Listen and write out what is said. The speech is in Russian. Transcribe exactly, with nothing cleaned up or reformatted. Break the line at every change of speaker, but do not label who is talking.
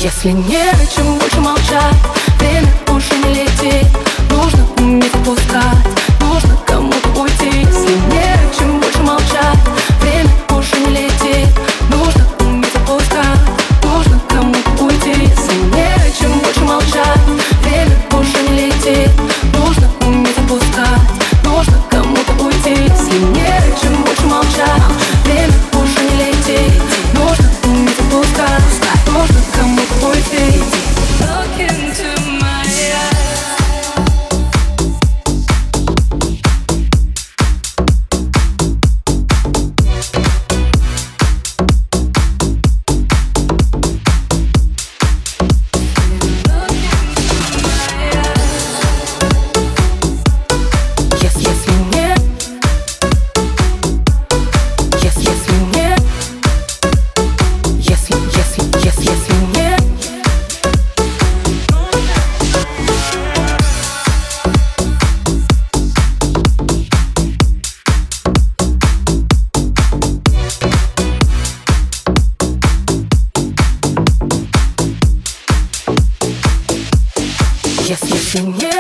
Если не о чем больше молчать, время уже не летит. Нужно уметь отпускать, нужно кому-то уйти. Если не о чем больше молчать, время уже не летит. Нужно уметь отпускать, нужно кому-то уйти. Если не о чем больше молчать, время уже не летит. Нужно уметь отпускать, нужно кому-то уйти. Если не о чем больше молчать, время уже не летит. Нужно уметь отпускать, нужно кому-то уйти. Look into my Если не